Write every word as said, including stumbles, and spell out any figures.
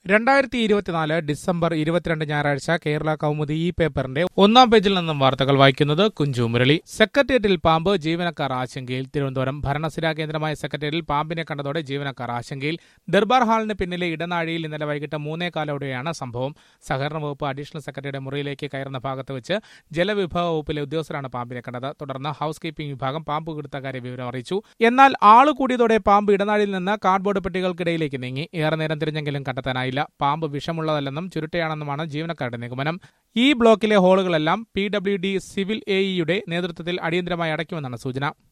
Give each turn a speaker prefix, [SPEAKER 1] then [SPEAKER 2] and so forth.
[SPEAKER 1] രണ്ടായിരത്തി ഇരുപത്തിനാല് ഡിസംബർ ഇരുപത്തിരണ്ട് ഞായറാഴ്ച കേരള കൗമുദി ഈ പേപ്പറിന്റെ ഒന്നാം പേജിൽ നിന്നും വാർത്തകൾ വായിക്കുന്നത് കുഞ്ചു മുരളി. സെക്രട്ടേറിയറ്റിൽ പാമ്പ്, ജീവനക്കാർ ആശങ്കയിൽ. തിരുവനന്തപുരം ഭരണസിരാ കേന്ദ്രമായ സെക്രട്ടേറിയറ്റിൽ പാമ്പിനെ കണ്ടതോടെ ജീവനക്കാർ ആശങ്കയിൽ. ദർബാർ ഹാളിന് പിന്നിലെ ഇടനാഴിയിൽ ഇന്നലെ വൈകിട്ട് മൂന്നേകാലോടെയാണ് സംഭവം. സഹകരണ വകുപ്പ് അഡീഷണൽ സെക്രട്ടറിയുടെ മുറിയിലേക്ക് കയറുന്ന ഭാഗത്ത് വെച്ച് ജലവിഭവ വകുപ്പിലെ ഉദ്യോഗസ്ഥരാണ് പാമ്പിനെ കണ്ടത്. തുടർന്ന് ഹൌസ് കീപ്പിംഗ് വിഭാഗം പാമ്പ് പിടുത്ത കാര്യം വിവരം അറിയിച്ചു. എന്നാൽ ആള് കൂടിയതോടെ പാമ്പ് ഇടനാഴിയിൽ നിന്ന് കാർഡ്ബോർഡ് പെട്ടികൾക്കിടയിലേക്ക് നീങ്ങി. ഏറെ നേരം തിരിഞ്ഞെങ്കിലും കണ്ടെത്താനായി. പാമ്പ് വിഷമുള്ളതല്ലെന്നും ചുരുട്ടയാണെന്നുമാണ് ജീവനക്കാരുടെ നിഗമനം. ഈ ബ്ലോക്കിലെ ഹോളുകളെല്ലാം P W D civil A ഇയുടെ നേതൃത്വത്തിൽ അടിയന്തരമായി അടയ്ക്കുമെന്നാണ് സൂചന.